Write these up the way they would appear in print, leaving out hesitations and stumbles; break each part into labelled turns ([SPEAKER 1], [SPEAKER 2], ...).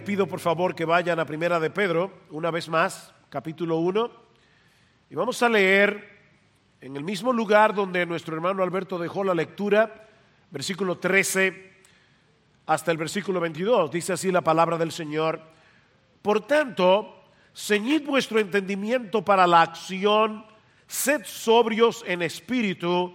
[SPEAKER 1] pido por favor que vayan a Primera de Pedro, una vez más, capítulo 1, y vamos a leer en el mismo lugar donde nuestro hermano Alberto dejó la lectura, versículo 13 hasta el versículo 22. Dice así la palabra del Señor: por tanto, ceñid vuestro entendimiento para la acción, sed sobrios en espíritu,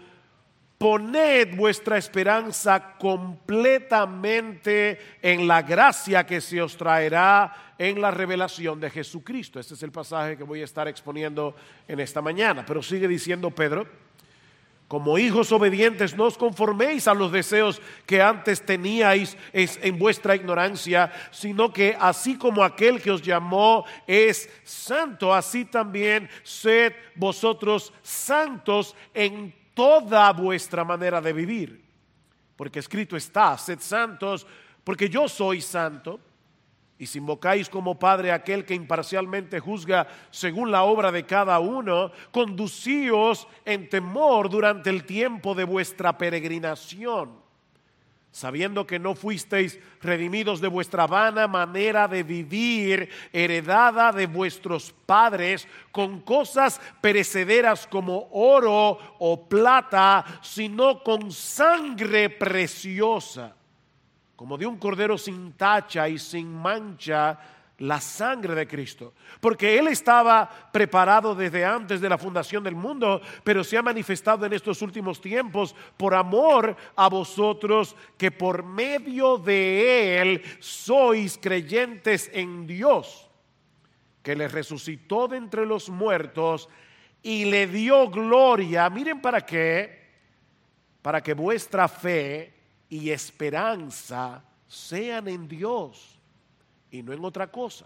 [SPEAKER 1] poned vuestra esperanza completamente en la gracia que se os traerá en la revelación de Jesucristo. Este es el pasaje que voy a estar exponiendo en esta mañana. Pero sigue diciendo Pedro: como hijos obedientes, no os conforméis a los deseos que antes teníais en vuestra ignorancia, sino que así como aquel que os llamó es santo, así también sed vosotros santos en toda vuestra manera de vivir. Porque escrito está: sed santos, porque yo soy santo. Y si invocáis como Padre a aquel que imparcialmente juzga según la obra de cada uno, conducíos en temor durante el tiempo de vuestra peregrinación, sabiendo que no fuisteis redimidos de vuestra vana manera de vivir, heredada de vuestros padres, con cosas perecederas como oro o plata, sino con sangre preciosa, como de un cordero sin tacha y sin mancha, la sangre de Cristo. Porque Él estaba preparado desde antes de la fundación del mundo, pero se ha manifestado en estos últimos tiempos por amor a vosotros, que por medio de Él sois creyentes en Dios, que le resucitó de entre los muertos y le dio gloria. Miren para qué: para que vuestra fe y esperanza sean en Dios y no en otra cosa.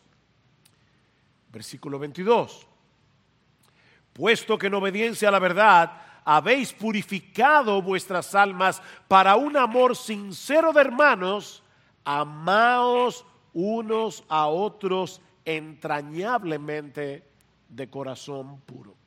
[SPEAKER 1] Versículo 22. Puesto que en obediencia a la verdad habéis purificado vuestras almas para un amor sincero de hermanos, amaos unos a otros entrañablemente de corazón puro.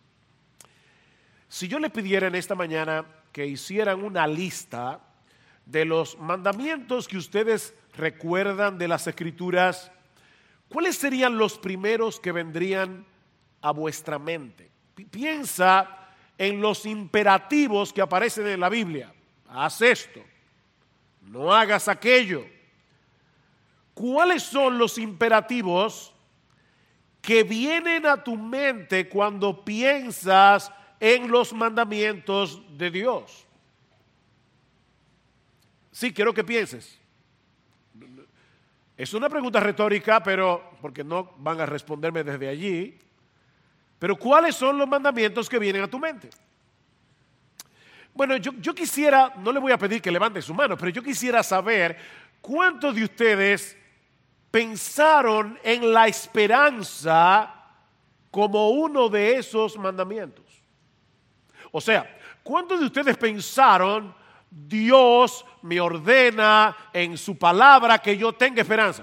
[SPEAKER 1] Si yo le pidiera en esta mañana que hicieran una lista de los mandamientos que ustedes recuerdan de las Escrituras, ¿cuáles serían los primeros que vendrían a vuestra mente? Piensa en los imperativos que aparecen en la Biblia. Haz esto, no hagas aquello. ¿Cuáles son los imperativos que vienen a tu mente cuando piensas en los mandamientos de Dios? Sí, quiero que pienses. Es una pregunta retórica, pero porque no van a responderme desde allí. Pero ¿cuáles son los mandamientos que vienen a tu mente? Bueno, yo quisiera, no le voy a pedir que levante su mano, pero yo quisiera saber cuántos de ustedes pensaron en la esperanza como uno de esos mandamientos. O sea, ¿cuántos de ustedes pensaron: Dios me ordena en su palabra que yo tenga esperanza?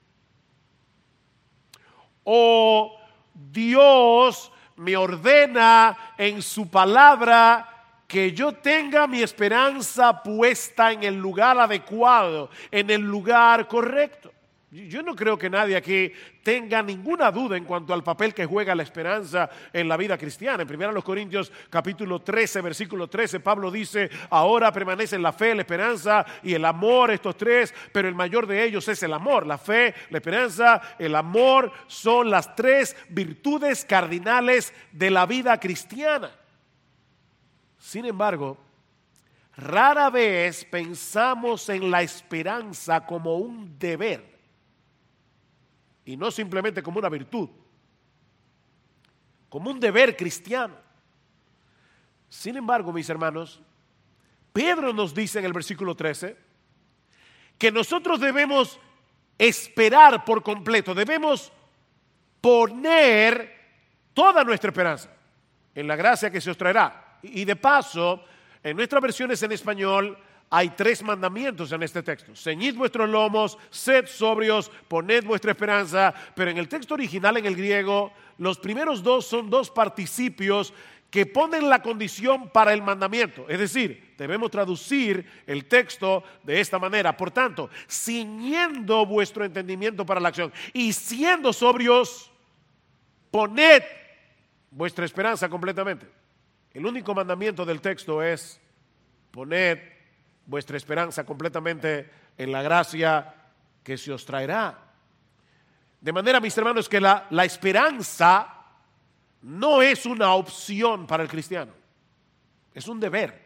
[SPEAKER 1] O Dios me ordena en su palabra que yo tenga mi esperanza puesta en el lugar adecuado, en el lugar correcto. Yo no creo que nadie aquí tenga ninguna duda en cuanto al papel que juega la esperanza en la vida cristiana. En 1 Corintios capítulo 13, versículo 13, Pablo dice: ahora permanecen la fe, la esperanza y el amor, estos tres, pero el mayor de ellos es el amor. La fe, la esperanza, el amor son las tres virtudes cardinales de la vida cristiana. Sin embargo, rara vez pensamos en la esperanza como un deber, y no simplemente como una virtud, como un deber cristiano. Sin embargo, mis hermanos, Pedro nos dice en el versículo 13 que nosotros debemos esperar por completo, debemos poner toda nuestra esperanza en la gracia que se os traerá. Y de paso, en nuestras versiones en español hay tres mandamientos en este texto: ceñid vuestros lomos, sed sobrios, poned vuestra esperanza. Pero en el texto original, en el griego, los primeros dos son dos participios que ponen la condición para el mandamiento. Es decir, debemos traducir el texto de esta manera. Por tanto, ciñendo vuestro entendimiento para la acción y siendo sobrios, poned vuestra esperanza completamente. El único mandamiento del texto es: poned vuestra esperanza completamente en la gracia que se os traerá. De manera, mis hermanos, que la esperanza no es una opción para el cristiano, es un deber.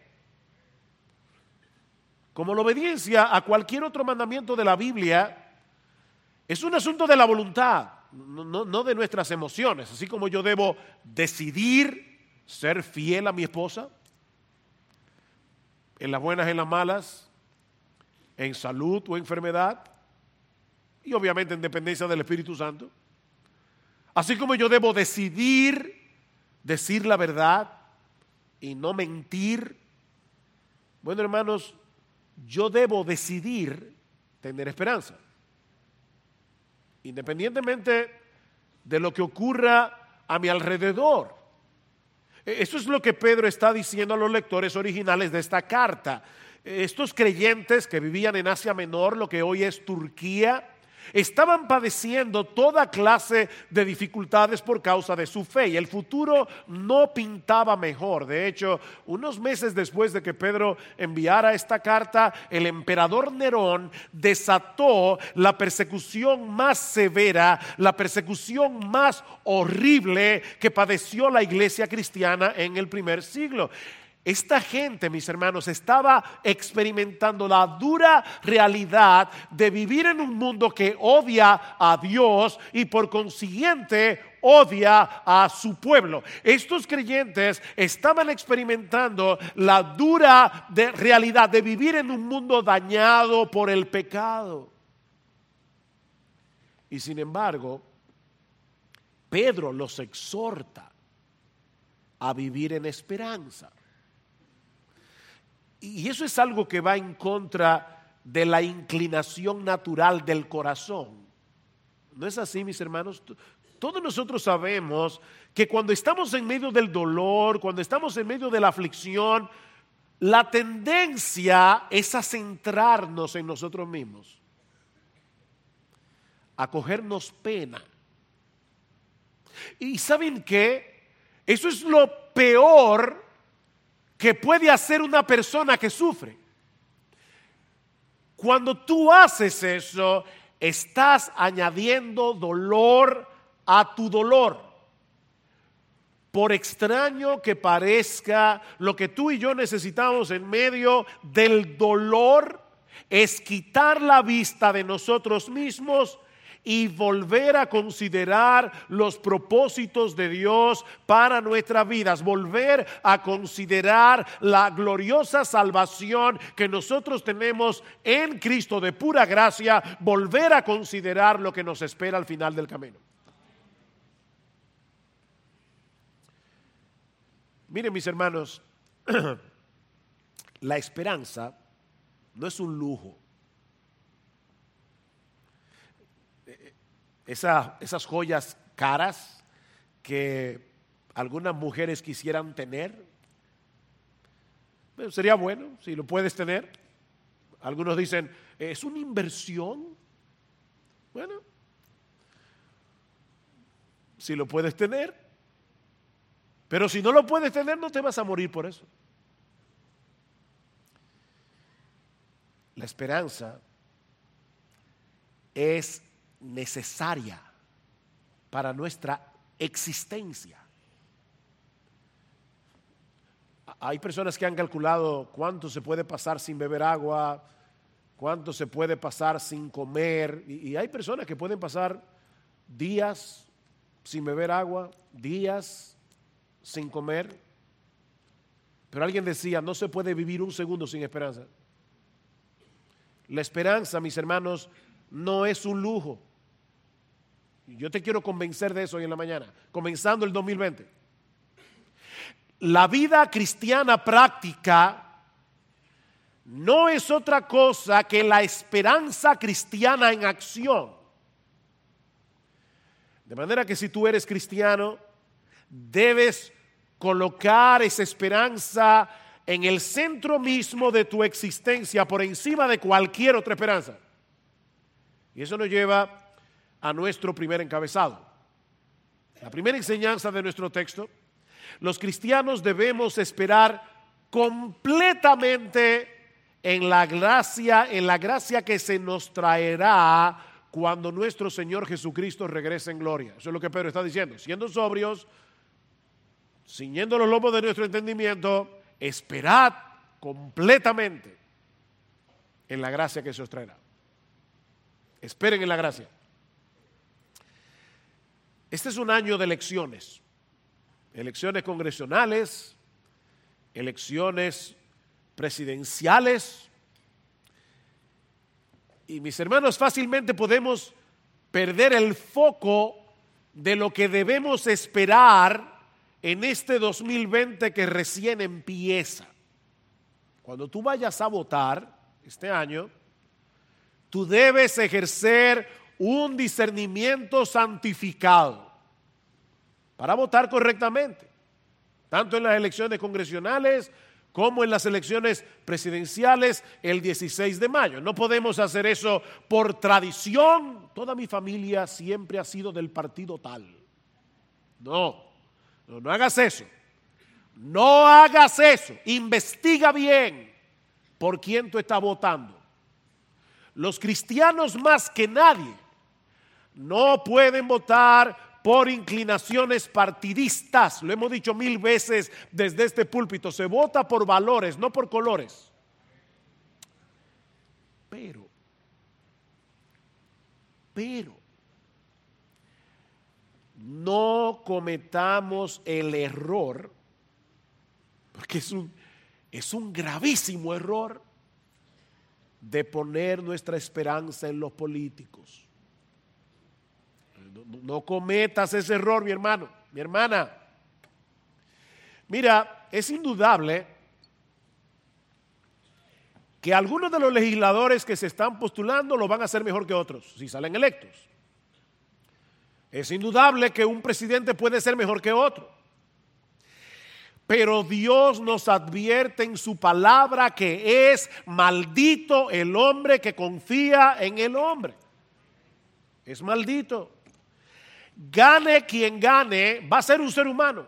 [SPEAKER 1] Como la obediencia a cualquier otro mandamiento de la Biblia, es un asunto de la voluntad, no de nuestras emociones. Así como yo debo decidir ser fiel a mi esposa, en las buenas y en las malas, en salud o enfermedad, y obviamente en dependencia del Espíritu Santo. Así como yo debo decidir decir la verdad y no mentir, bueno, hermanos, yo debo decidir tener esperanza, independientemente de lo que ocurra a mi alrededor. Eso es lo que Pedro está diciendo a los lectores originales de esta carta. Estos creyentes que vivían en Asia Menor, lo que hoy es Turquía, estaban padeciendo toda clase de dificultades por causa de su fe, y el futuro no pintaba mejor. De hecho, unos meses después de que Pedro enviara esta carta, el emperador Nerón desató la persecución más severa, la persecución más horrible que padeció la iglesia cristiana en el primer siglo. Esta gente, mis hermanos, estaba experimentando la dura realidad de vivir en un mundo que odia a Dios y por consiguiente odia a su pueblo. Estos creyentes estaban experimentando la dura realidad de vivir en un mundo dañado por el pecado. Y sin embargo, Pedro los exhorta a vivir en esperanza. Y eso es algo que va en contra de la inclinación natural del corazón. ¿No es así, mis hermanos? Todos nosotros sabemos que cuando estamos en medio del dolor, cuando estamos en medio de la aflicción, la tendencia es a centrarnos en nosotros mismos, a cogernos pena. ¿Y saben qué? Eso es lo peor que puede hacer una persona que sufre. Cuando tú haces eso, estás añadiendo dolor a tu dolor. Por extraño que parezca, lo que tú y yo necesitamos en medio del dolor es quitar la vista de nosotros mismos y volver a considerar los propósitos de Dios para nuestras vidas, volver a considerar la gloriosa salvación que nosotros tenemos en Cristo de pura gracia, volver a considerar lo que nos espera al final del camino. Miren, mis hermanos, la esperanza no es un lujo. Esas joyas caras que algunas mujeres quisieran tener, bueno, sería bueno si lo puedes tener. Algunos dicen, ¿es una inversión? Bueno, si lo puedes tener, pero si no lo puedes tener, no te vas a morir por eso. La esperanza es necesaria para nuestra existencia. Hay personas que han calculado cuánto se puede pasar sin beber agua, cuánto se puede pasar sin comer, y hay personas que pueden pasar días sin beber agua, días sin comer. Pero alguien decía, no se puede vivir un segundo sin esperanza. La esperanza, mis hermanos, no es un lujo. Yo te quiero convencer de eso hoy en la mañana, comenzando el 2020. La vida cristiana práctica no es otra cosa que la esperanza cristiana en acción. De manera que si tú eres cristiano, debes colocar esa esperanza en el centro mismo de tu existencia por encima de cualquier otra esperanza. Y eso nos lleva a nuestro primer encabezado. La primera enseñanza de nuestro texto: los cristianos debemos esperar completamente en la gracia que se nos traerá cuando nuestro Señor Jesucristo regrese en gloria. Eso es lo que Pedro está diciendo. Siendo sobrios, ciñendo los lomos de nuestro entendimiento, esperad completamente en la gracia que se os traerá. Esperen en la gracia. Este es un año de elecciones. Elecciones congresionales, elecciones presidenciales. Y mis hermanos, fácilmente podemos perder el foco de lo que debemos esperar en este 2020 que recién empieza. Cuando tú vayas a votar este año, tú debes ejercer un discernimiento santificado para votar correctamente, tanto en las elecciones congresionales como en las elecciones presidenciales el 16 de mayo. No podemos hacer eso por tradición. Toda mi familia siempre ha sido del partido tal. No hagas eso. No hagas eso. Investiga bien por quién tú estás votando. Los cristianos más que nadie no pueden votar por inclinaciones partidistas. Lo hemos dicho 1000 veces desde este púlpito. Se vota por valores, no por colores. Pero no cometamos el error, porque es un gravísimo error, de poner nuestra esperanza en los políticos. No cometas ese error, mi hermano, mi hermana. Mira, es indudable que algunos de los legisladores que se están postulando lo van a hacer mejor que otros, si salen electos. Es indudable que un presidente puede ser mejor que otro. Pero Dios nos advierte en su palabra que es maldito el hombre que confía en el hombre. Es maldito. Gane quien gane, va a ser un ser humano.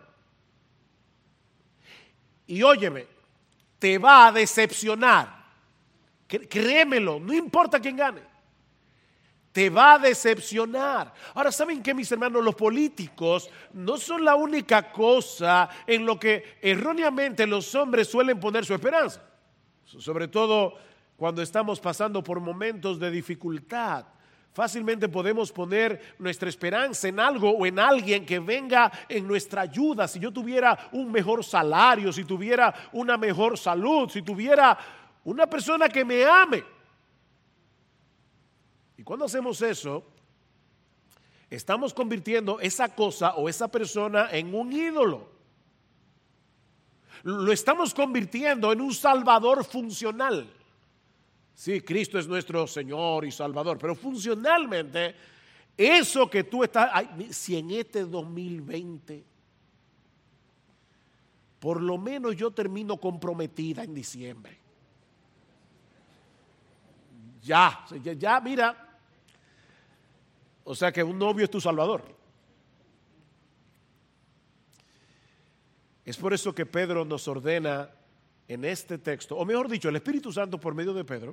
[SPEAKER 1] Y óyeme, te va a decepcionar. Créemelo, no importa quién gane. Te va a decepcionar. Ahora, ¿saben qué, mis hermanos? Los políticos no son la única cosa en lo que erróneamente los hombres suelen poner su esperanza. Sobre todo cuando estamos pasando por momentos de dificultad. Fácilmente podemos poner nuestra esperanza en algo o en alguien que venga en nuestra ayuda. Si yo tuviera un mejor salario, si tuviera una mejor salud, si tuviera una persona que me ame. Y cuando hacemos eso, estamos convirtiendo esa cosa o esa persona en un ídolo. Lo estamos convirtiendo en un salvador funcional. Sí, Cristo es nuestro Señor y Salvador, pero funcionalmente, eso que tú estás, si en este 2020, por lo menos yo termino comprometida en diciembre. Ya, mira. O sea que un novio es tu Salvador. Es por eso que Pedro nos ordena en este texto, o mejor dicho, el Espíritu Santo por medio de Pedro,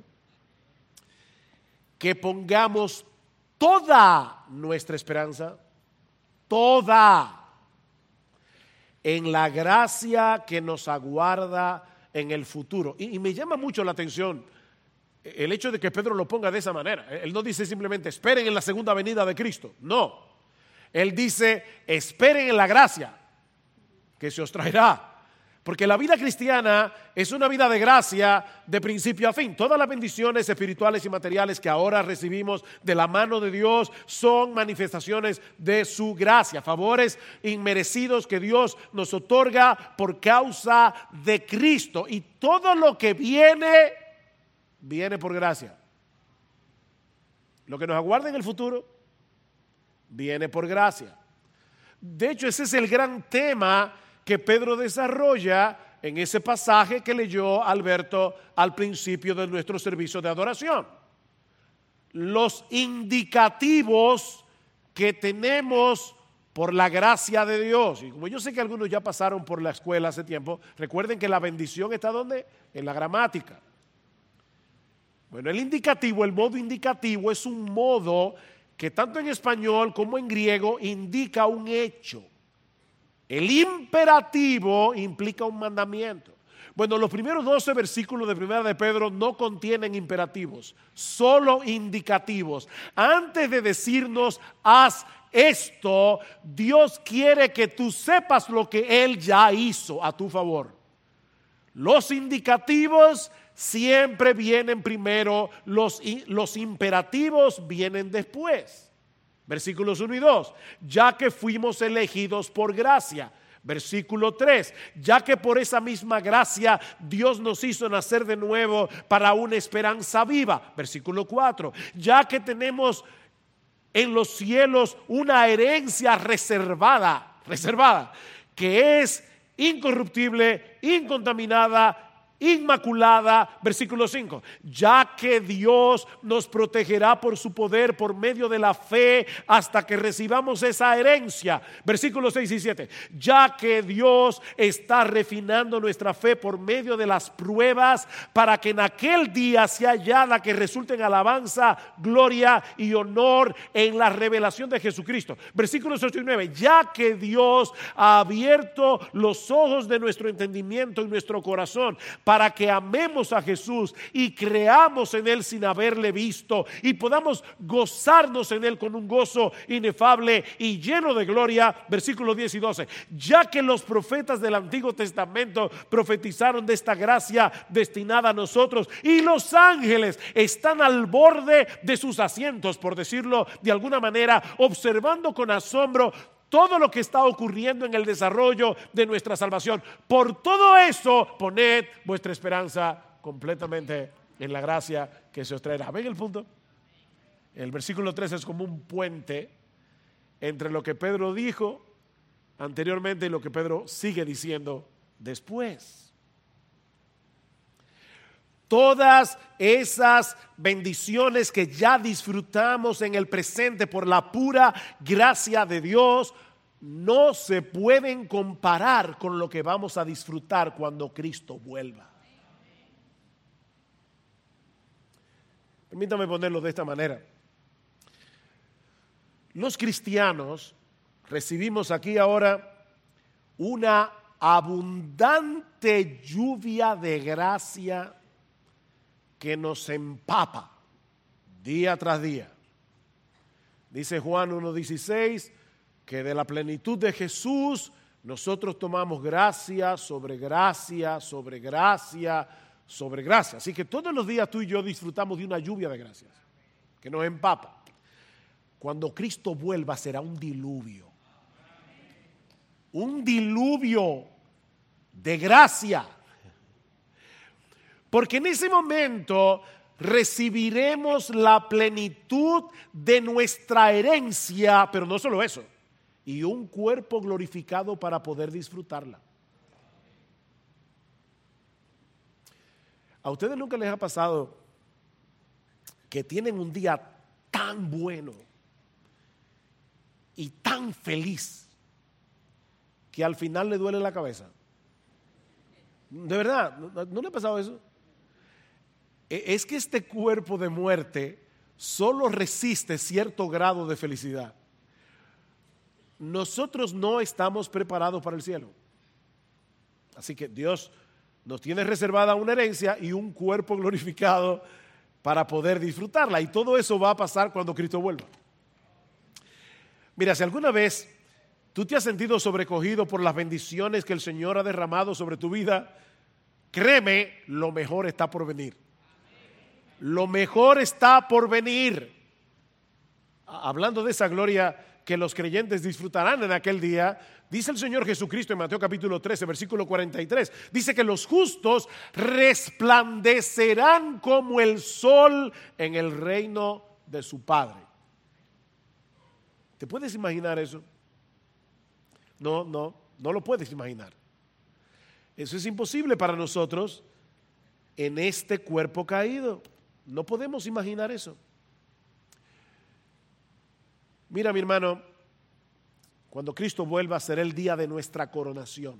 [SPEAKER 1] que pongamos toda nuestra esperanza, toda, en la gracia que nos aguarda en el futuro. Y me llama mucho la atención el hecho de que Pedro lo ponga de esa manera. Él no dice simplemente esperen en la segunda venida de Cristo. No, él dice esperen en la gracia que se os traerá. Porque la vida cristiana es una vida de gracia de principio a fin. Todas las bendiciones espirituales y materiales que ahora recibimos de la mano de Dios son manifestaciones de su gracia, favores inmerecidos que Dios nos otorga por causa de Cristo. Y todo lo que viene por gracia. Lo que nos aguarda en el futuro viene por gracia. De hecho, ese es el gran tema que Pedro desarrolla en ese pasaje que leyó Alberto al principio de nuestro servicio de adoración. Los indicativos que tenemos por la gracia de Dios. Y como yo sé que algunos ya pasaron por la escuela hace tiempo, recuerden que la bendición está ¿dónde? En la gramática. Bueno, el indicativo, el modo indicativo es un modo que tanto en español como en griego indica un hecho. El imperativo implica un mandamiento. Bueno, los primeros 12 versículos de Primera de Pedro no contienen imperativos, solo indicativos. Antes de decirnos, haz esto, Dios quiere que tú sepas lo que Él ya hizo a tu favor. Los indicativos siempre vienen primero, los imperativos vienen después. Versículos 1 y 2, ya que fuimos elegidos por gracia. Versículo 3, ya que por esa misma gracia Dios nos hizo nacer de nuevo para una esperanza viva. Versículo 4, ya que tenemos en los cielos una herencia reservada, que es incorruptible, incontaminada, inmaculada. Versículo 5, ya que Dios nos protegerá por su poder por medio de la fe hasta que recibamos esa herencia. Versículos 6 y 7, ya que Dios está refinando nuestra fe por medio de las pruebas para que en aquel día sea hallada que resulte en alabanza, gloria y honor en la revelación de Jesucristo. Versículos 8 y 9, ya que Dios ha abierto los ojos de nuestro entendimiento y nuestro corazón para que amemos a Jesús y creamos en Él sin haberle visto y podamos gozarnos en Él con un gozo inefable y lleno de gloria. Versículos 10 y 12, ya que los profetas del Antiguo Testamento profetizaron de esta gracia destinada a nosotros y los ángeles están al borde de sus asientos, por decirlo de alguna manera, observando con asombro todo lo que está ocurriendo en el desarrollo de nuestra salvación. Por todo eso, poned vuestra esperanza completamente en la gracia que se os traerá. ¿Ven el punto? El versículo 3 es como un puente entre lo que Pedro dijo anteriormente y lo que Pedro sigue diciendo después. Todas esas bendiciones que ya disfrutamos en el presente por la pura gracia de Dios no se pueden comparar con lo que vamos a disfrutar cuando Cristo vuelva. Permítame ponerlo de esta manera. Los cristianos recibimos aquí ahora una abundante lluvia de gracia que nos empapa día tras día. Dice Juan 1:16 que de la plenitud de Jesús nosotros tomamos gracia sobre gracia, sobre gracia, sobre gracia. Así que todos los días tú y yo disfrutamos de una lluvia de gracias que nos empapa. Cuando Cristo vuelva será un diluvio de gracia. Porque en ese momento recibiremos la plenitud de nuestra herencia, pero no solo eso, y un cuerpo glorificado para poder disfrutarla. ¿A ustedes nunca les ha pasado que tienen un día tan bueno y tan feliz que al final le duele la cabeza? ¿De verdad? ¿No le ha pasado eso? Es que este cuerpo de muerte solo resiste cierto grado de felicidad. Nosotros no estamos preparados para el cielo. Así que Dios nos tiene reservada una herencia y un cuerpo glorificado para poder disfrutarla. Y todo eso va a pasar cuando Cristo vuelva. Mira, si alguna vez tú te has sentido sobrecogido por las bendiciones que el Señor ha derramado sobre tu vida, créeme, lo mejor está por venir. Lo mejor está por venir. Hablando de esa gloria que los creyentes disfrutarán en aquel día, dice el Señor Jesucristo en Mateo capítulo 13, versículo 43, dice que los justos resplandecerán como el sol en el reino de su Padre. ¿Te puedes imaginar eso? No. No lo puedes imaginar. Eso es imposible para nosotros en este cuerpo caído. No podemos imaginar eso. Mira, mi hermano, cuando Cristo vuelva será el día de nuestra coronación.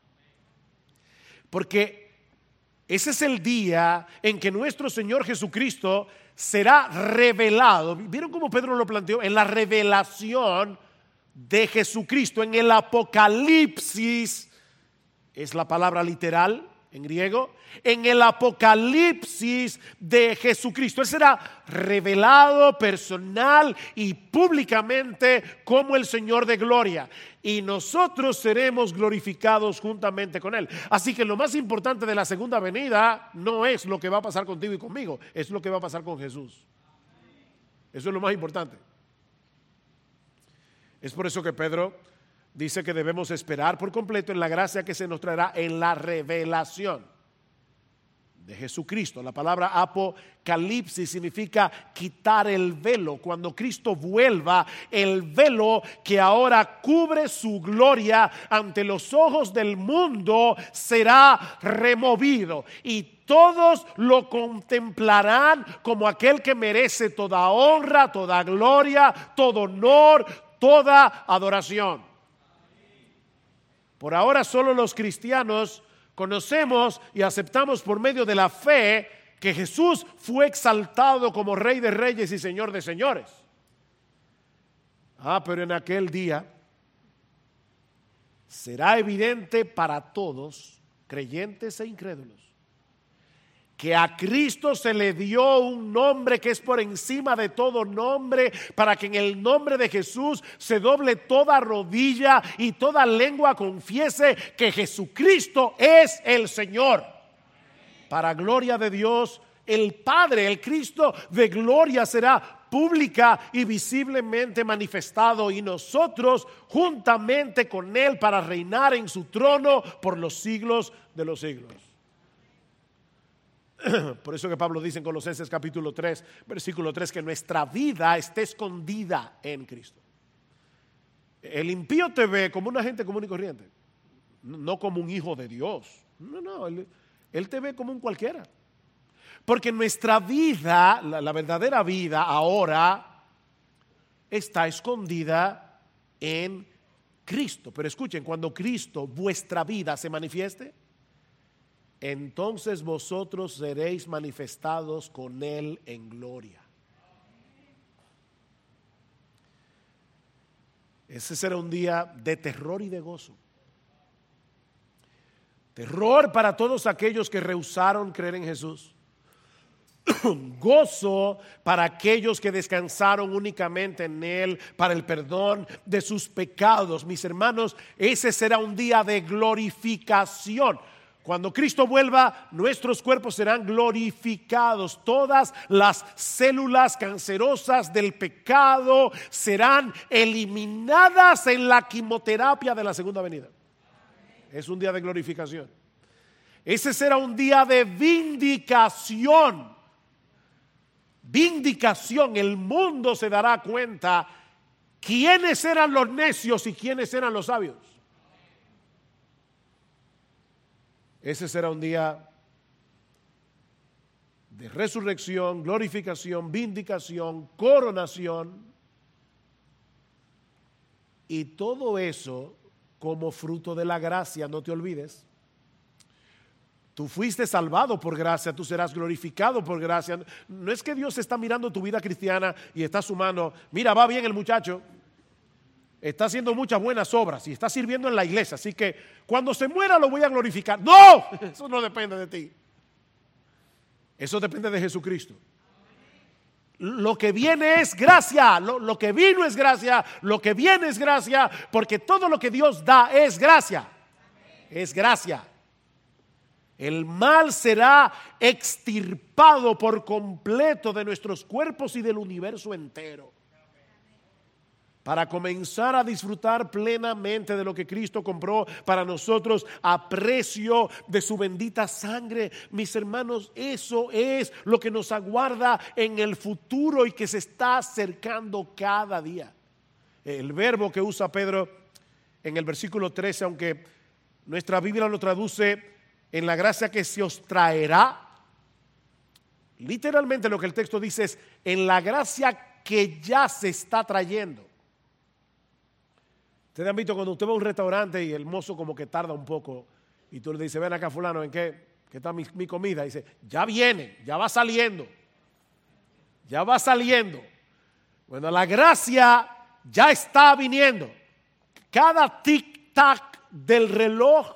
[SPEAKER 1] Porque ese es el día en que nuestro Señor Jesucristo será revelado. ¿Vieron cómo Pedro lo planteó? En la revelación de Jesucristo, en el Apocalipsis, es la palabra literal en griego, en el Apocalipsis de Jesucristo. Él será revelado personal y públicamente como el Señor de gloria. Y nosotros seremos glorificados juntamente con Él. Así que lo más importante de la segunda venida no es lo que va a pasar contigo y conmigo, es lo que va a pasar con Jesús. Eso es lo más importante. Es por eso que Pedro dice que debemos esperar por completo en la gracia que se nos traerá en la revelación de Jesucristo. La palabra apocalipsis significa quitar el velo. Cuando Cristo vuelva, el velo que ahora cubre su gloria ante los ojos del mundo será removido y todos lo contemplarán como aquel que merece toda honra, toda gloria, todo honor, toda adoración. Por ahora solo los cristianos conocemos y aceptamos por medio de la fe que Jesús fue exaltado como Rey de Reyes y Señor de Señores. Pero en aquel día será evidente para todos, creyentes e incrédulos, que a Cristo se le dio un nombre que es por encima de todo nombre, para que en el nombre de Jesús se doble toda rodilla y toda lengua confiese que Jesucristo es el Señor. Para gloria de Dios el Padre, el Cristo de gloria será pública y visiblemente manifestado, y nosotros juntamente con Él para reinar en su trono por los siglos de los siglos. Por eso que Pablo dice en Colosenses capítulo 3, versículo 3, que nuestra vida esté escondida en Cristo. El impío te ve como una gente común y corriente, no como un hijo de Dios. No, él te ve como un cualquiera. Porque nuestra vida, la verdadera vida ahora, está escondida en Cristo. Pero escuchen, cuando Cristo, vuestra vida, se manifieste, entonces vosotros seréis manifestados con Él en gloria. Ese será un día de terror y de gozo. Terror para todos aquellos que rehusaron creer en Jesús. Gozo para aquellos que descansaron únicamente en Él para el perdón de sus pecados. Mis hermanos, ese será un día de glorificación. Cuando Cristo vuelva, nuestros cuerpos serán glorificados. Todas las células cancerosas del pecado serán eliminadas en la quimioterapia de la segunda venida. Es un día de glorificación. Ese será un día de vindicación. Vindicación. El mundo se dará cuenta quiénes eran los necios y quiénes eran los sabios. Ese será un día de resurrección, glorificación, vindicación, coronación, y todo eso como fruto de la gracia. No te olvides, tú fuiste salvado por gracia, tú serás glorificado por gracia. No es que Dios está mirando tu vida cristiana y está sumando, mira, va bien el muchacho, está haciendo muchas buenas obras y está sirviendo en la iglesia, así que cuando se muera lo voy a glorificar. ¡No! Eso no depende de ti. Eso depende de Jesucristo. Lo que viene es gracia, lo que vino es gracia, lo que viene es gracia, porque todo lo que Dios da es gracia. Es gracia. El mal será extirpado por completo de nuestros cuerpos y del universo entero, para comenzar a disfrutar plenamente de lo que Cristo compró para nosotros a precio de su bendita sangre. Mis hermanos, eso es lo que nos aguarda en el futuro y que se está acercando cada día. El verbo que usa Pedro en el versículo 13, aunque nuestra Biblia lo traduce en la gracia que se os traerá. Literalmente lo que el texto dice es en la gracia que ya se está trayendo. Ustedes han visto cuando usted va a un restaurante y el mozo como que tarda un poco y tú le dices, ven acá fulano, ¿en qué está mi comida? Y dice, ya viene, ya va saliendo. Ya va saliendo. Bueno, la gracia ya está viniendo. Cada tic-tac del reloj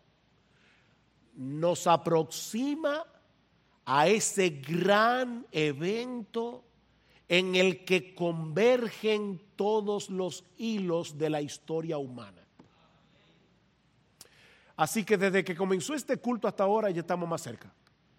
[SPEAKER 1] nos aproxima a ese gran evento en el que convergen todos los hilos de la historia humana. Así que desde que comenzó este culto hasta ahora ya estamos más cerca.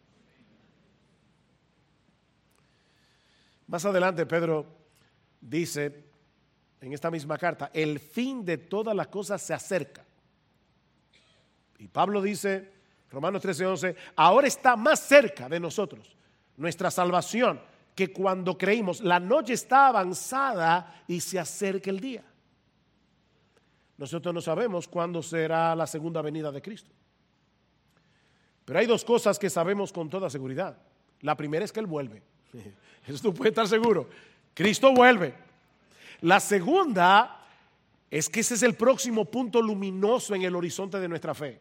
[SPEAKER 1] Más adelante Pedro dice en esta misma carta, el fin de todas las cosas se acerca. Y Pablo dice, Romanos 13:11, ahora está más cerca de nosotros nuestra salvación que cuando creímos. La noche está avanzada y se acerca el día. Nosotros no sabemos cuándo será la segunda venida de Cristo. Pero hay dos cosas que sabemos con toda seguridad. La primera es que Él vuelve. Eso tú puedes estar seguro. Cristo vuelve. La segunda es que ese es el próximo punto luminoso en el horizonte de nuestra fe.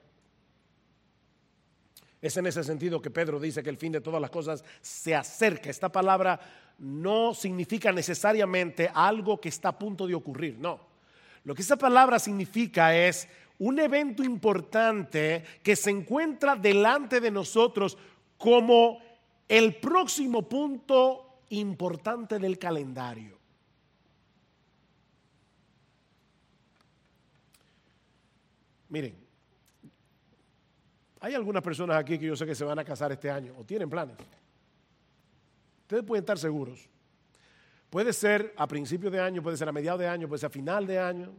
[SPEAKER 1] Es en ese sentido que Pedro dice que el fin de todas las cosas se acerca. Esta palabra no significa necesariamente algo que está a punto de ocurrir, no. Lo que esa palabra significa es un evento importante que se encuentra delante de nosotros como el próximo punto importante del calendario. Miren, hay algunas personas aquí que yo sé que se van a casar este año o tienen planes. Ustedes pueden estar seguros. Puede ser a principio de año, puede ser a mediados de año, puede ser a final de año.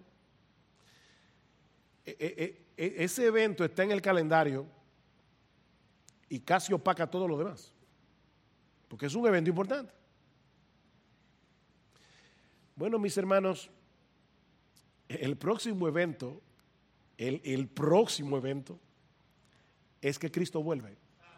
[SPEAKER 1] Ese evento está en el calendario y casi opaca todo lo demás. Porque es un evento importante. Bueno, mis hermanos, el próximo evento es que Cristo vuelve.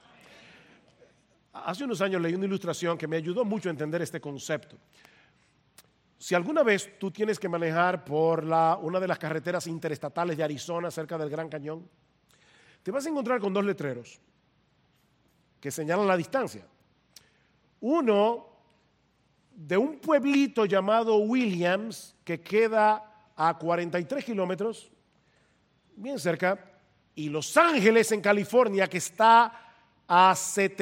[SPEAKER 1] Hace unos años leí una ilustración que me ayudó mucho a entender este concepto. Si alguna vez tú tienes que manejar por una de las carreteras interestatales de Arizona cerca del Gran Cañón, te vas a encontrar con dos letreros que señalan la distancia. Uno de un pueblito llamado Williams que queda a 43 kilómetros, bien cerca, y Los Ángeles en California que está a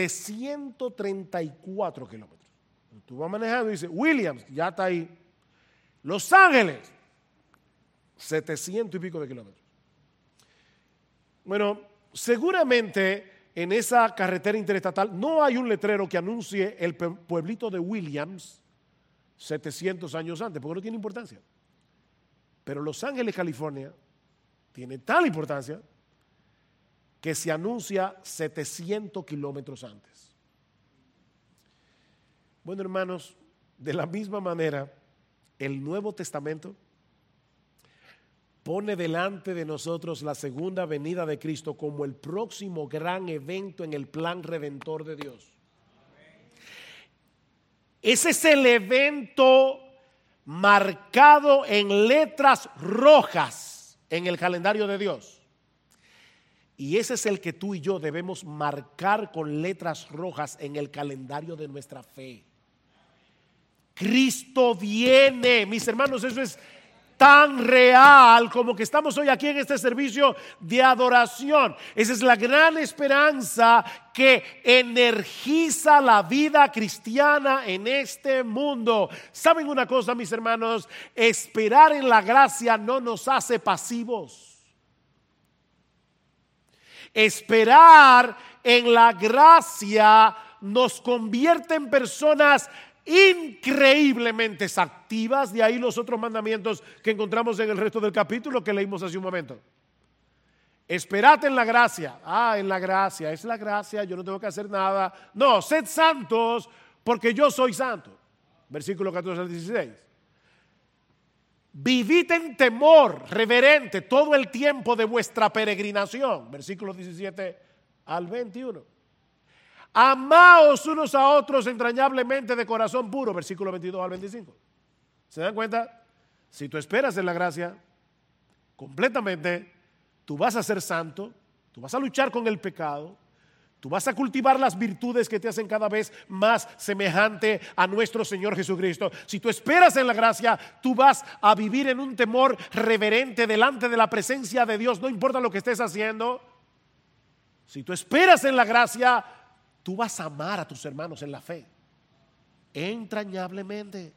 [SPEAKER 1] 734 kilómetros. Tú vas manejando y dices, Williams, ya está ahí. Los Ángeles, 700 y pico de kilómetros. Bueno, seguramente en esa carretera interestatal no hay un letrero que anuncie el pueblito de Williams 700 años antes, porque no tiene importancia. Pero Los Ángeles, California, tiene tal importancia que se anuncia 700 kilómetros antes. Bueno, hermanos, de la misma manera, el Nuevo Testamento pone delante de nosotros la segunda venida de Cristo como el próximo gran evento en el plan redentor de Dios. Ese es el evento marcado en letras rojas en el calendario de Dios. Y ese es el que tú y yo debemos marcar con letras rojas en el calendario de nuestra fe. Cristo viene, mis hermanos, eso es tan real como que estamos hoy aquí en este servicio de adoración. Esa es la gran esperanza que energiza la vida cristiana en este mundo. ¿Saben una cosa, mis hermanos? Esperar en la gracia no nos hace pasivos. Esperar en la gracia nos convierte en personas increíblemente activas. De ahí los otros mandamientos que encontramos en el resto del capítulo que leímos hace un momento. Esperad en la gracia. En la gracia, es la gracia, yo no tengo que hacer nada. No, sed santos porque yo soy santo. Versículo 14 al 16. Vivid en temor reverente todo el tiempo de vuestra peregrinación. Versículos 17 al 21. Amaos unos a otros entrañablemente de corazón puro. Versículos 22 al 25. ¿Se dan cuenta? Si tú esperas en la gracia completamente, tú vas a ser santo, tú vas a luchar con el pecado, tú vas a cultivar las virtudes que te hacen cada vez más semejante a nuestro Señor Jesucristo. Si tú esperas en la gracia, tú vas a vivir en un temor reverente delante de la presencia de Dios, no importa lo que estés haciendo. Si tú esperas en la gracia, tú vas a amar a tus hermanos en la fe, entrañablemente.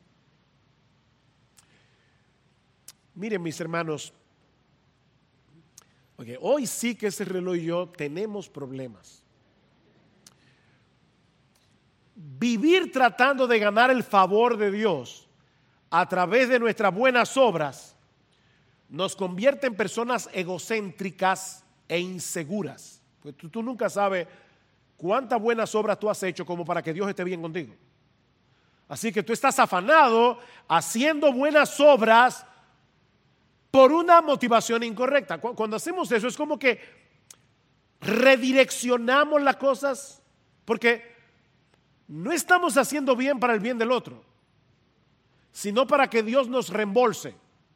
[SPEAKER 1] Miren, mis hermanos, hoy sí que ese reloj y yo tenemos problemas. Vivir tratando de ganar el favor de Dios a través de nuestras buenas obras nos convierte en personas egocéntricas e inseguras. Pues tú nunca sabes cuántas buenas obras tú has hecho como para que Dios esté bien contigo. Así que tú estás afanado haciendo buenas obras por una motivación incorrecta. Cuando hacemos eso es como que redireccionamos las cosas, porque no estamos haciendo bien para el bien del otro, sino para que Dios nos reembolse.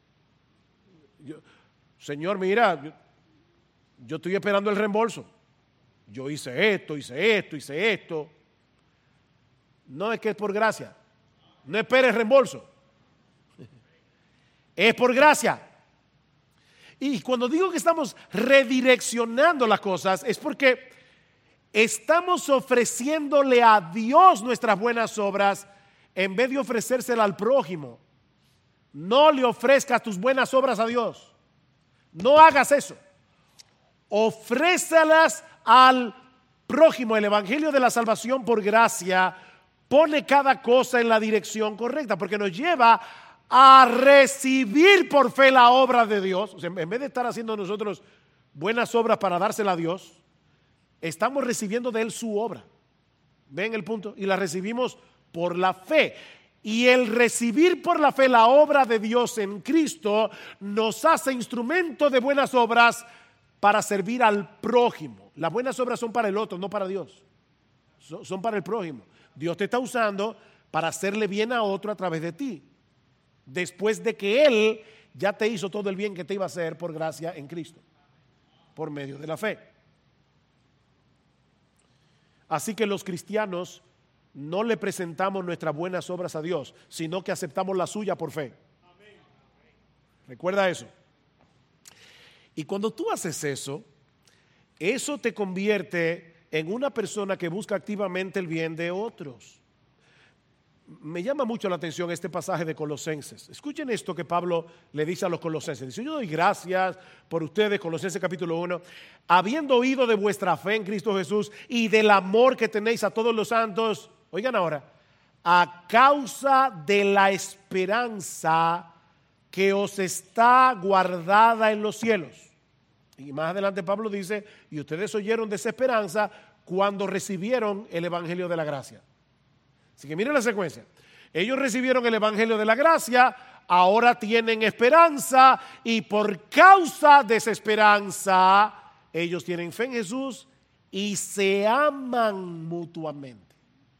[SPEAKER 1] Señor, mira, yo estoy esperando el reembolso. Yo hice esto. No es que es por gracia. No esperes reembolso. Es por gracia. Y cuando digo que estamos redireccionando las cosas, es porque estamos ofreciéndole a Dios nuestras buenas obras en vez de ofrecérselas al prójimo. No le ofrezcas tus buenas obras a Dios. No hagas eso. Ofrécelas al prójimo. El evangelio de la salvación por gracia pone cada cosa en la dirección correcta, porque nos lleva a recibir por fe la obra de Dios. O sea, en vez de estar haciendo nosotros buenas obras para dársela a Dios, estamos recibiendo de Él su obra. ¿Ven el punto? Y la recibimos por la fe. Y el recibir por la fe la obra de Dios en Cristo nos hace instrumento de buenas obras para servir al prójimo. Las buenas obras son para el otro, no para Dios. Son para el prójimo. Dios te está usando para hacerle bien a otro a través de ti, después de que Él ya te hizo todo el bien que te iba a hacer por gracia en Cristo, por medio de la fe. Así que los cristianos no le presentamos nuestras buenas obras a Dios, sino que aceptamos la suya por fe. Recuerda eso. Y cuando tú haces eso, eso te convierte en una persona que busca activamente el bien de otros. Me llama mucho la atención este pasaje de Colosenses. Escuchen esto que Pablo le dice a los colosenses. Dice: yo doy gracias por ustedes, Colosenses capítulo 1, habiendo oído de vuestra fe en Cristo Jesús y del amor que tenéis a todos los santos. Oigan ahora, a causa de la esperanza que os está guardada en los cielos. Y más adelante Pablo dice: y ustedes oyeron de esa esperanza cuando recibieron el evangelio de la gracia. Así que miren la secuencia. Ellos recibieron el evangelio de la gracia, ahora tienen esperanza, y por causa de esa esperanza ellos tienen fe en Jesús y se aman mutuamente.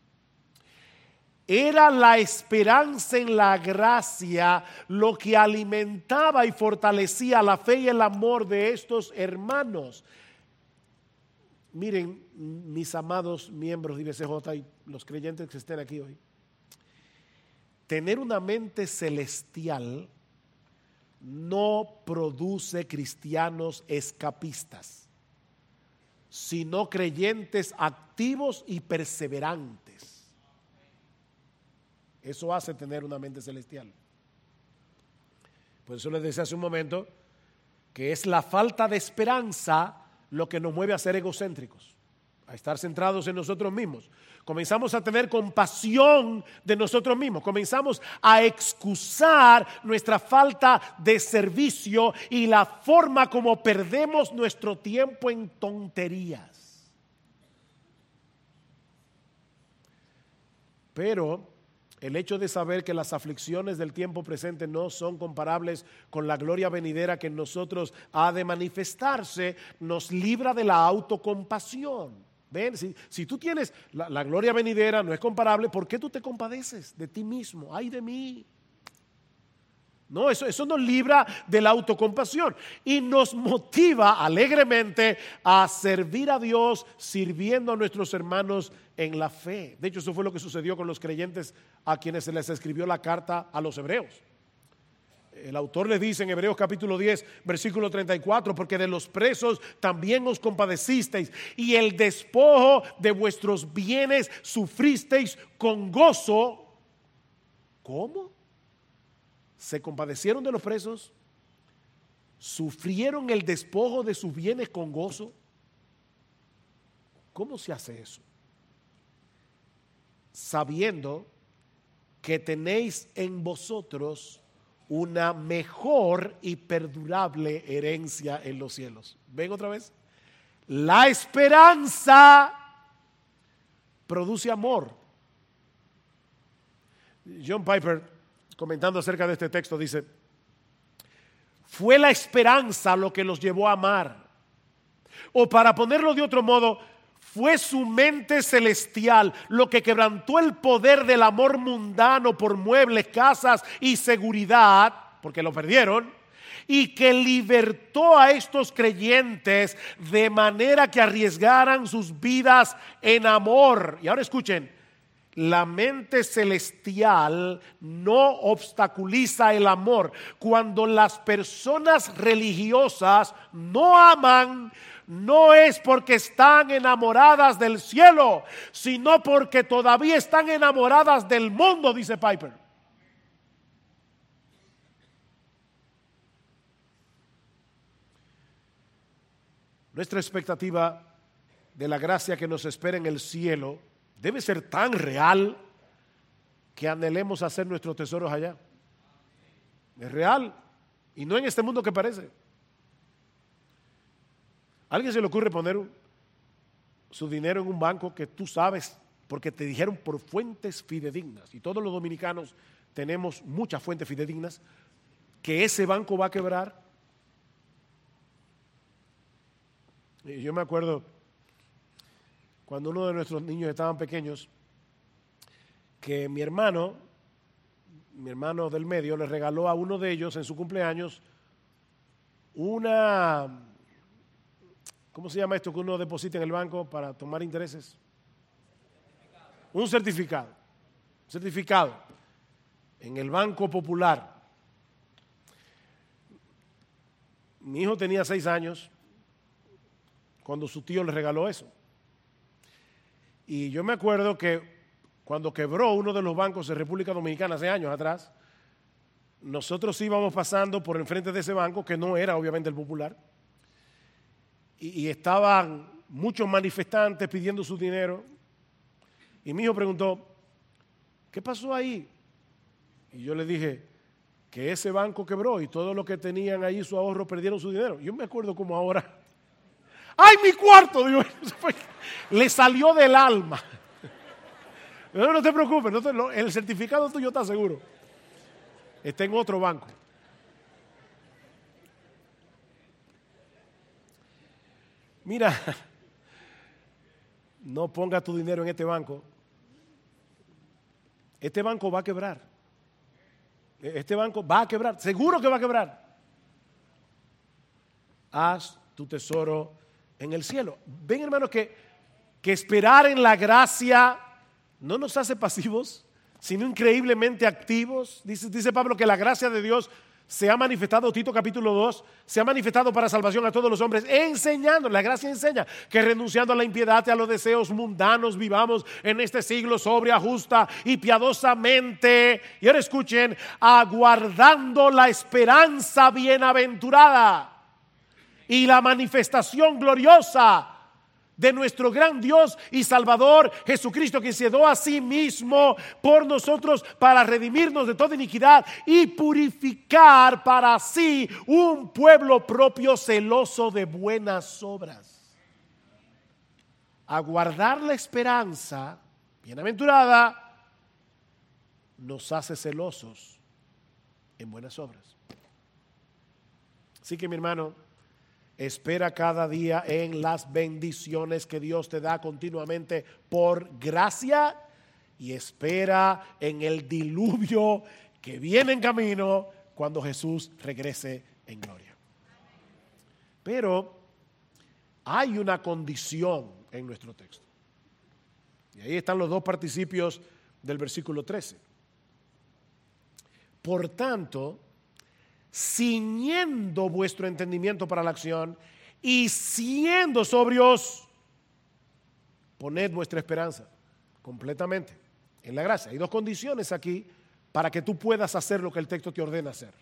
[SPEAKER 1] Era la esperanza en la gracia lo que alimentaba y fortalecía la fe y el amor de estos hermanos. Miren, mis amados miembros de IBCJ y los creyentes que estén aquí hoy, tener una mente celestial no produce cristianos escapistas, sino creyentes activos y perseverantes. Eso hace tener una mente celestial. Por eso les decía hace un momento que es la falta de esperanza lo que nos mueve a ser egocéntricos, a estar centrados en nosotros mismos. Comenzamos a tener compasión de nosotros mismos, comenzamos a excusar nuestra falta de servicio y la forma como perdemos nuestro tiempo en tonterías. Pero El hecho de saber que las aflicciones del tiempo presente no son comparables con la gloria venidera que en nosotros ha de manifestarse, nos libra de la autocompasión. Ven, si tú tienes la gloria venidera, no es comparable, ¿por qué tú te compadeces de ti mismo? ¡Ay de mí! No, eso nos libra de la autocompasión y nos motiva alegremente a servir a Dios sirviendo a nuestros hermanos en la fe. De hecho, eso fue lo que sucedió con los creyentes a quienes se les escribió la carta a los hebreos. El autor les dice en Hebreos capítulo 10, versículo 34, porque de los presos también os compadecisteis y el despojo de vuestros bienes sufristeis con gozo. ¿Cómo? Se compadecieron de los presos, sufrieron el despojo de sus bienes con gozo. ¿Cómo se hace eso? Sabiendo que tenéis en vosotros una mejor y perdurable herencia en los cielos. ¿Ven otra vez? La esperanza produce amor. John Piper, comentando acerca de este texto, dice: fue la esperanza lo que los llevó a amar. O para ponerlo de otro modo, fue su mente celestial lo que quebrantó el poder del amor mundano por muebles, casas y seguridad, porque lo perdieron, y que libertó a estos creyentes de manera que arriesgaran sus vidas en amor. Y ahora escuchen, la mente celestial no obstaculiza el amor. Cuando las personas religiosas no aman, no es porque están enamoradas del cielo, sino porque todavía están enamoradas del mundo, dice Piper. Nuestra expectativa de la gracia que nos espera en el cielo debe ser tan real que anhelemos hacer nuestros tesoros allá. Es real y no en este mundo que parece. ¿A alguien se le ocurre poner su dinero en un banco que tú sabes, porque te dijeron por fuentes fidedignas, y todos los dominicanos tenemos muchas fuentes fidedignas, que ese banco va a quebrar? Y yo me acuerdo cuando uno de nuestros niños estaban pequeños, que mi hermano del medio, le regaló a uno de ellos en su cumpleaños una, ¿cómo se llama esto que uno deposita en el banco para tomar intereses? Un certificado en el Banco Popular. Mi hijo tenía 6 años cuando su tío le regaló eso. Y yo me acuerdo que cuando quebró uno de los bancos de República Dominicana hace años atrás, nosotros íbamos pasando por enfrente de ese banco, que no era obviamente el Popular, y estaban muchos manifestantes pidiendo su dinero. Y mi hijo preguntó: ¿qué pasó ahí? Y yo le dije que ese banco quebró y todos los que tenían ahí su ahorro perdieron su dinero. Yo me acuerdo como ahora. ¡Ay, mi cuarto! Digo, le salió del alma. No te preocupes, el certificado tuyo está seguro. Está en otro banco. Mira, no ponga tu dinero en este banco. Este banco va a quebrar. Este banco va a quebrar, seguro que va a quebrar. Haz tu tesoro en el cielo. Ven, hermano, que esperar en la gracia no nos hace pasivos, sino increíblemente activos. Dice Pablo que la gracia de Dios se ha manifestado, Tito capítulo 2, se ha manifestado para salvación a todos los hombres, enseñando, la gracia enseña que renunciando a la impiedad y a los deseos mundanos, vivamos en este siglo sobria, justa y piadosamente. Y ahora escuchen, aguardando la esperanza bienaventurada y la manifestación gloriosa de nuestro gran Dios y Salvador Jesucristo, que se dio a sí mismo por nosotros para redimirnos de toda iniquidad y purificar para sí un pueblo propio celoso de buenas obras. Aguardar la esperanza bienaventurada, nos hace celosos en buenas obras. Así que mi hermano, espera cada día en las bendiciones que Dios te da continuamente por gracia y espera en el diluvio que viene en camino cuando Jesús regrese en gloria. Pero hay una condición en nuestro texto. Y ahí están los dos participios del versículo 13. Por tanto, ciñendo vuestro entendimiento para la acción y siendo sobrios, poned vuestra esperanza completamente en la gracia. Hay dos condiciones aquí para que tú puedas hacer lo que el texto te ordena hacer.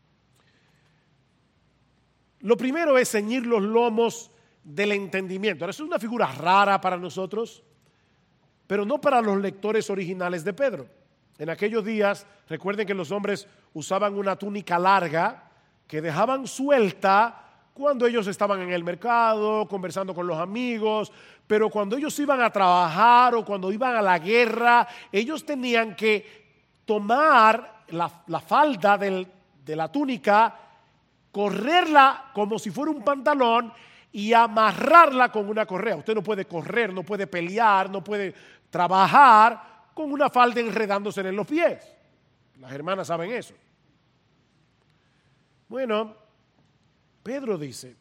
[SPEAKER 1] Lo primero es ceñir los lomos del entendimiento. Ahora, eso es una figura rara para nosotros, pero no para los lectores originales de Pedro. En aquellos días, recuerden que los hombres usaban una túnica larga que dejaban suelta cuando ellos estaban en el mercado, conversando con los amigos, pero cuando ellos iban a trabajar o cuando iban a la guerra, ellos tenían que tomar la falda de la túnica, correrla como si fuera un pantalón y amarrarla con una correa. Usted no puede correr, no puede pelear, no puede trabajar con una falda enredándose en los pies. Las hermanas saben eso. Bueno, Pedro dice,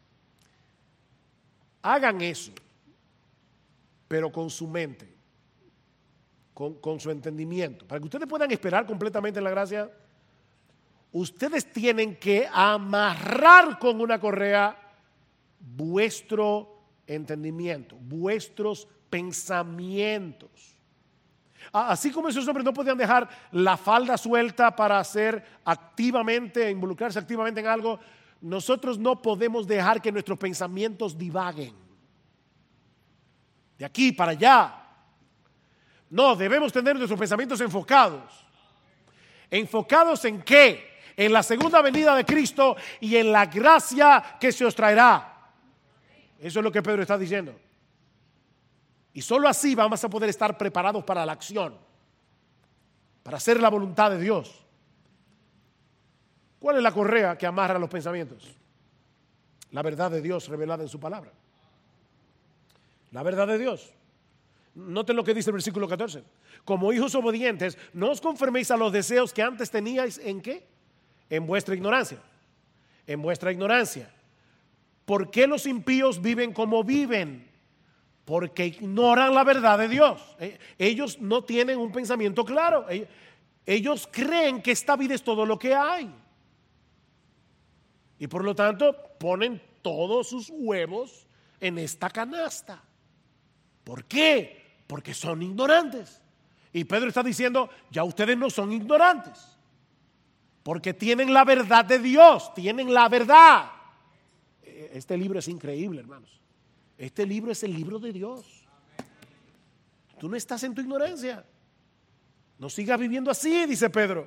[SPEAKER 1] hagan eso, pero con su mente, con su entendimiento. Para que ustedes puedan esperar completamente en la gracia, ustedes tienen que amarrar con una correa vuestro entendimiento, vuestros pensamientos. Así como esos hombres no podían dejar la falda suelta para involucrarse activamente en algo, nosotros no podemos dejar que nuestros pensamientos divaguen de aquí para allá. No, debemos tener nuestros pensamientos enfocados. ¿Enfocados en qué? En la segunda venida de Cristo y en la gracia que se os traerá. Eso es lo que Pedro está diciendo. Y solo así vamos a poder estar preparados para la acción, para hacer la voluntad de Dios. ¿Cuál es la correa que amarra los pensamientos? La verdad de Dios revelada en su palabra. La verdad de Dios. Noten lo que dice el versículo 14. Como hijos obedientes, no os conforméis a los deseos que antes teníais, ¿en qué? En vuestra ignorancia. En vuestra ignorancia. ¿Por qué los impíos viven como viven? Porque ignoran la verdad de Dios. Ellos no tienen un pensamiento claro. Ellos creen que esta vida es todo lo que hay. Y por lo tanto ponen todos sus huevos en esta canasta. ¿Por qué? Porque son ignorantes. Y Pedro está diciendo, ya ustedes no son ignorantes. Porque tienen la verdad de Dios, tienen la verdad. Este libro es increíble, hermanos. Este libro es el libro de Dios. Tú no estás en tu ignorancia. No sigas viviendo así, dice Pedro.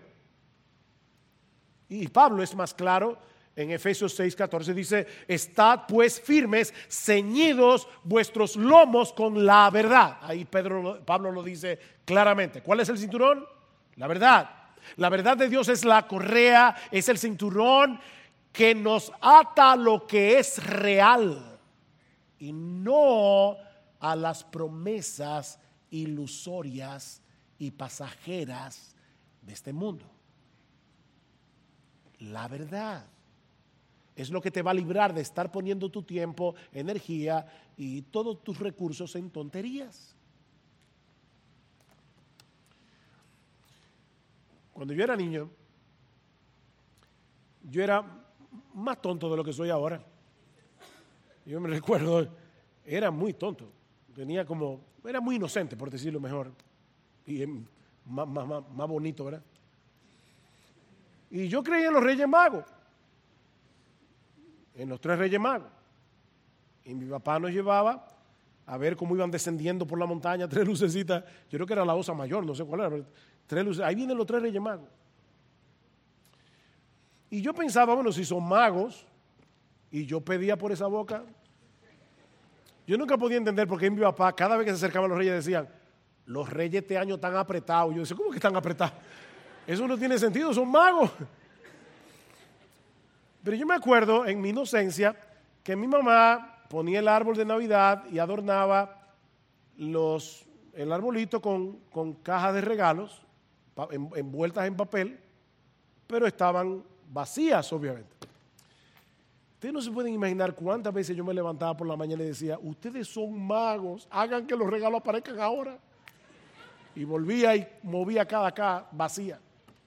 [SPEAKER 1] Y Pablo es más claro en Efesios 6:14. Dice, estad pues firmes, ceñidos vuestros lomos con la verdad. Ahí Pablo lo dice claramente. ¿Cuál es el cinturón? La verdad. La verdad de Dios es la correa, es el cinturón que nos ata a lo que es real y no a las promesas ilusorias y pasajeras de este mundo. La verdad es lo que te va a librar de estar poniendo tu tiempo, energía y todos tus recursos en tonterías. Cuando yo era niño, yo era más tonto de lo que soy ahora. Yo me recuerdo, era muy tonto. Era muy inocente, por decirlo mejor. Y más bonito, ¿verdad? Y yo creía en los Reyes Magos. En los 3 Reyes Magos. Y mi papá nos llevaba a ver cómo iban descendiendo por la montaña, 3 lucecitas. Yo creo que era la Osa Mayor, no sé cuál era. 3 luces. Ahí vienen los 3 Reyes Magos. Y yo pensaba, bueno, si son magos, y yo pedía por esa boca. Yo nunca podía entender por qué mi papá, cada vez que se acercaban los reyes, decían, los reyes este año están apretados. Yo decía, ¿cómo que están apretados? Eso no tiene sentido, son magos. Pero yo me acuerdo en mi inocencia que mi mamá ponía el árbol de Navidad y adornaba el arbolito con cajas de regalos envueltas en papel, pero estaban vacías, obviamente. Ustedes no se pueden imaginar cuántas veces yo me levantaba por la mañana y decía, ustedes son magos, hagan que los regalos aparezcan ahora. Y volvía y movía cada caja vacía.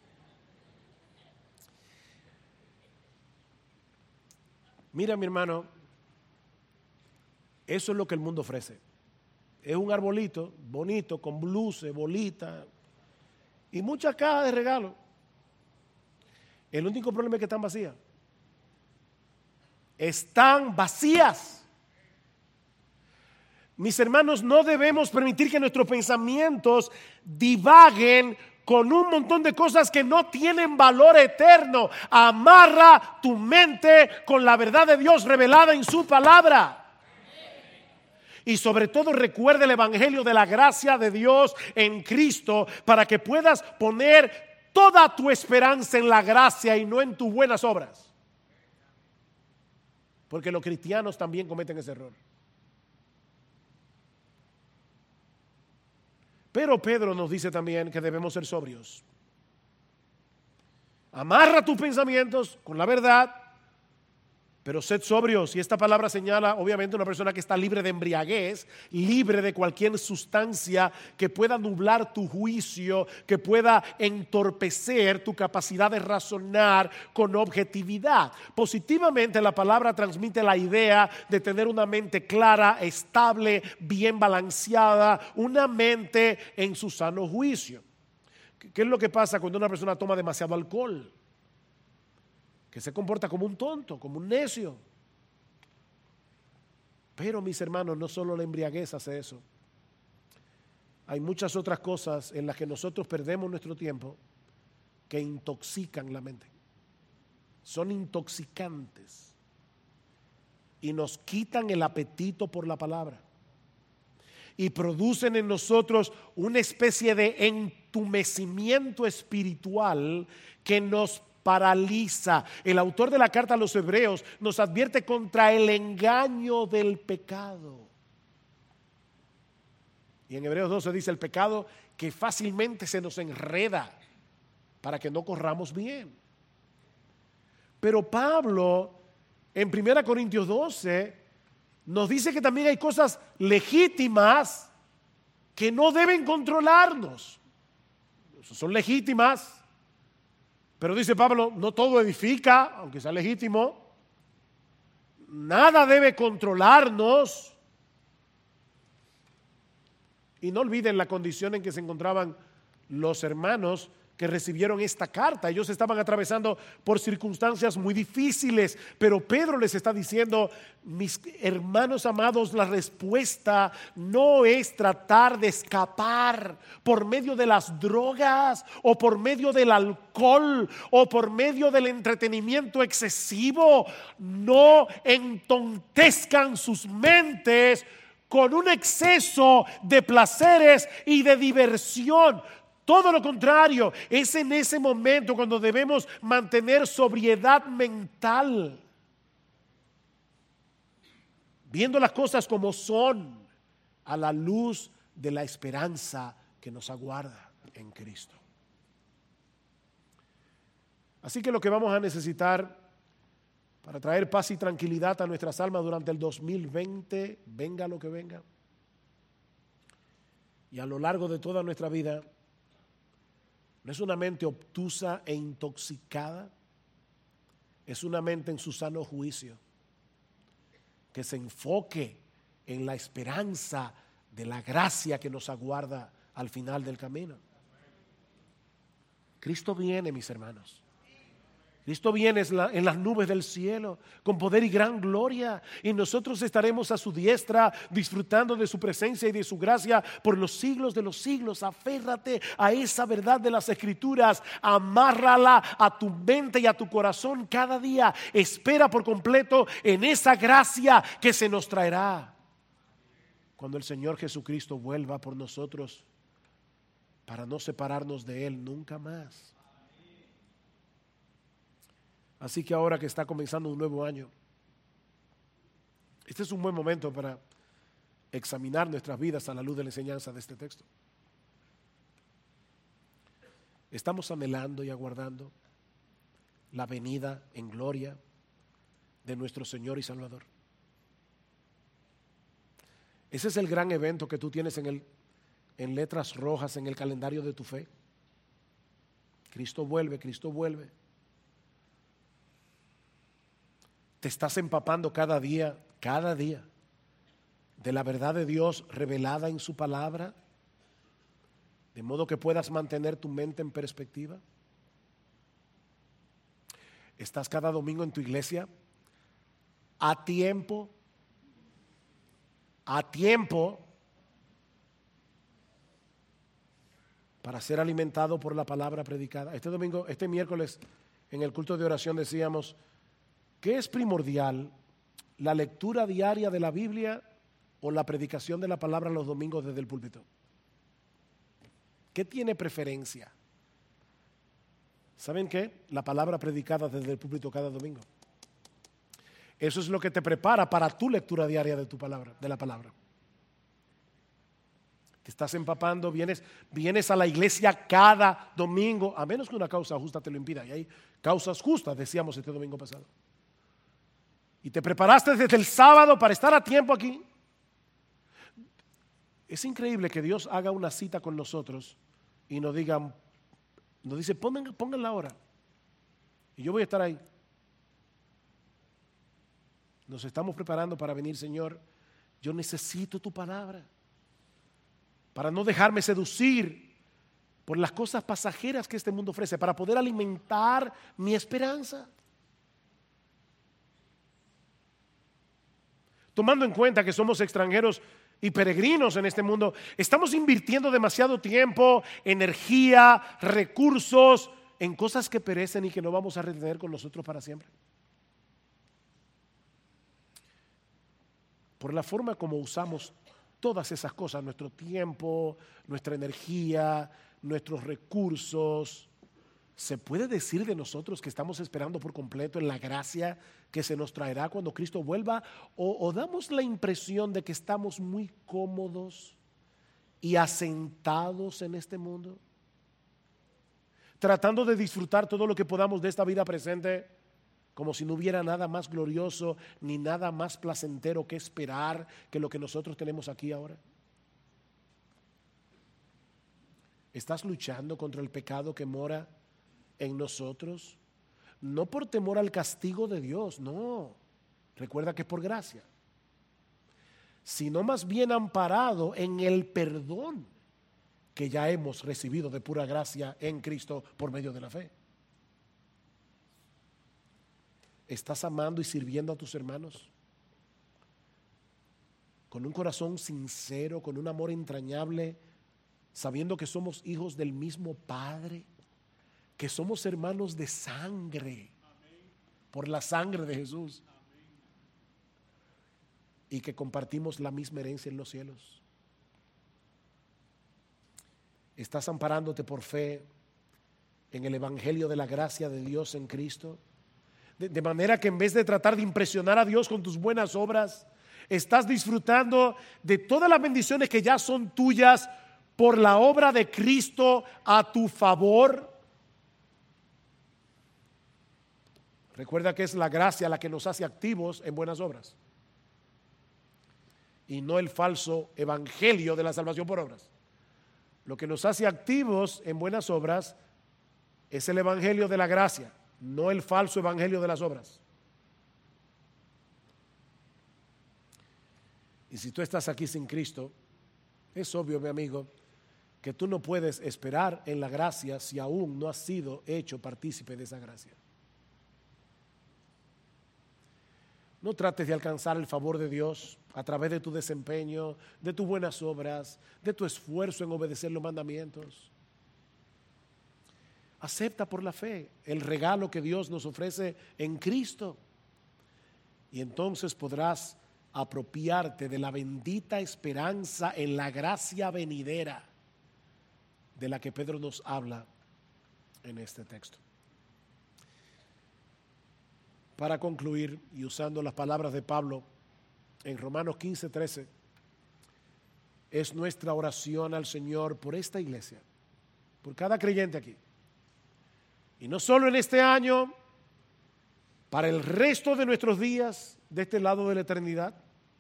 [SPEAKER 1] Mira, mi hermano, eso es lo que el mundo ofrece. Es un arbolito bonito con luces, bolitas y muchas cajas de regalos. El único problema es que están vacías. Están vacías. Mis hermanos, no debemos permitir que nuestros pensamientos divaguen con un montón de cosas que no tienen valor eterno. Amarra tu mente con la verdad de Dios revelada en su palabra. Y sobre todo recuerda el evangelio de la gracia de Dios en Cristo para que puedas poner toda tu esperanza en la gracia y no en tus buenas obras. Porque los cristianos también cometen ese error. Pero Pedro nos dice también que debemos ser sobrios. Amarra tus pensamientos con la verdad, pero sed sobrios. Y esta palabra señala obviamente una persona que está libre de embriaguez, libre de cualquier sustancia que pueda nublar tu juicio, que pueda entorpecer tu capacidad de razonar con objetividad. Positivamente la palabra transmite la idea de tener una mente clara, estable, bien balanceada, una mente en su sano juicio. ¿Qué es lo que pasa cuando una persona toma demasiado alcohol? Que se comporta como un tonto, como un necio. Pero mis hermanos, no solo la embriaguez hace eso. Hay muchas otras cosas en las que nosotros perdemos nuestro tiempo que intoxican la mente. Son intoxicantes y nos quitan el apetito por la palabra y producen en nosotros una especie de entumecimiento espiritual que nos paraliza. El autor de la carta a los Hebreos nos advierte contra el engaño del pecado. Y en Hebreos 12 dice el pecado que fácilmente se nos enreda para que no corramos bien. Pero Pablo en 1 Corintios 12 nos dice que también hay cosas legítimas que no deben controlarnos. Son legítimas. Pero dice Pablo, no todo edifica, aunque sea legítimo. Nada debe controlarnos. Y no olviden la condición en que se encontraban los hermanos que recibieron esta carta. Ellos estaban atravesando por circunstancias muy difíciles, pero Pedro les está diciendo, mis hermanos amados, la respuesta no es tratar de escapar por medio de las drogas o por medio del alcohol o por medio del entretenimiento excesivo. No entontezcan sus mentes con un exceso de placeres y de diversión. Todo lo contrario, es en ese momento cuando debemos mantener sobriedad mental, viendo las cosas como son, a la luz de la esperanza que nos aguarda en Cristo. Así que lo que vamos a necesitar para traer paz y tranquilidad a nuestras almas durante el 2020, venga lo que venga, y a lo largo de toda nuestra vida, no es una mente obtusa e intoxicada, es una mente en su sano juicio, que se enfoque en la esperanza de la gracia que nos aguarda al final del camino. Cristo viene, mis hermanos. Cristo viene en las nubes del cielo con poder y gran gloria, y nosotros estaremos a su diestra disfrutando de su presencia y de su gracia por los siglos de los siglos. Aférrate a esa verdad de las Escrituras, amárrala a tu mente y a tu corazón cada día. Espera por completo en esa gracia que se nos traerá cuando el Señor Jesucristo vuelva por nosotros para no separarnos de Él nunca más. Así que ahora que está comenzando un nuevo año, este es un buen momento para examinar nuestras vidas a la luz de la enseñanza de este texto. Estamos anhelando y aguardando la venida en gloria de nuestro Señor y Salvador. Ese es el gran evento que tú tienes en letras rojas en el calendario de tu fe. Cristo vuelve, Cristo vuelve. Te estás empapando cada día, de la verdad de Dios revelada en su palabra, de modo que puedas mantener tu mente en perspectiva. Estás cada domingo en tu iglesia a tiempo para ser alimentado por la palabra predicada. Este miércoles en el culto de oración decíamos, ¿qué es primordial? ¿La lectura diaria de la Biblia o la predicación de la palabra los domingos desde el púlpito? ¿Qué tiene preferencia? ¿Saben qué? La palabra predicada desde el púlpito cada domingo. Eso es lo que te prepara para tu lectura diaria de la palabra. Te estás empapando, vienes a la iglesia cada domingo, a menos que una causa justa te lo impida. Y hay causas justas, decíamos este domingo pasado. Y te preparaste desde el sábado para estar a tiempo aquí. Es increíble que Dios haga una cita con nosotros y nos dice, pongan la hora. Y yo voy a estar ahí. Nos estamos preparando para venir, Señor. Yo necesito tu palabra para no dejarme seducir por las cosas pasajeras que este mundo ofrece, para poder alimentar mi esperanza. Tomando en cuenta que somos extranjeros y peregrinos en este mundo, estamos invirtiendo demasiado tiempo, energía, recursos en cosas que perecen y que no vamos a retener con nosotros para siempre. Por la forma como usamos todas esas cosas, nuestro tiempo, nuestra energía, nuestros recursos, ¿se puede decir de nosotros que estamos esperando por completo en la gracia que se nos traerá cuando Cristo vuelva? ¿O damos la impresión de que estamos muy cómodos y asentados en este mundo, tratando de disfrutar todo lo que podamos de esta vida presente, como si no hubiera nada más glorioso ni nada más placentero que esperar que lo que nosotros tenemos aquí ahora? ¿Estás luchando contra el pecado que mora en nosotros? No por temor al castigo de Dios, no. Recuerda que es por gracia. Sino más bien amparado en el perdón que ya hemos recibido de pura gracia en Cristo por medio de la fe. ¿Estás amando y sirviendo a tus hermanos con un corazón sincero, con un amor entrañable, sabiendo que somos hijos del mismo Padre, que somos hermanos de sangre, por la sangre de Jesús, y que compartimos la misma herencia en los cielos? ¿Estás amparándote por fe en el evangelio de la gracia de Dios en Cristo? De manera que en vez de tratar de impresionar a Dios con tus buenas obras, estás disfrutando de todas las bendiciones que ya son tuyas por la obra de Cristo a tu favor. Recuerda que es la gracia la que nos hace activos en buenas obras y no el falso evangelio de la salvación por obras. Lo que nos hace activos en buenas obras es el evangelio de la gracia, no el falso evangelio de las obras. Y si tú estás aquí sin Cristo, es obvio, mi amigo, que tú no puedes esperar en la gracia si aún no has sido hecho partícipe de esa gracia. No trates de alcanzar el favor de Dios a través de tu desempeño, de tus buenas obras, de tu esfuerzo en obedecer los mandamientos. Acepta por la fe el regalo que Dios nos ofrece en Cristo y entonces podrás apropiarte de la bendita esperanza en la gracia venidera de la que Pedro nos habla en este texto. Para concluir, y usando las palabras de Pablo en Romanos 15:13, es nuestra oración al Señor por esta iglesia, por cada creyente aquí. Y no solo en este año, para el resto de nuestros días de este lado de la eternidad,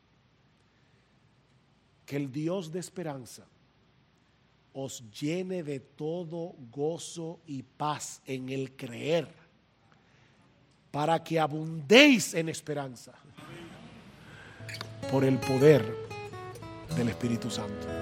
[SPEAKER 1] que el Dios de esperanza os llene de todo gozo y paz en el creer, para que abundéis en esperanza por el poder del Espíritu Santo.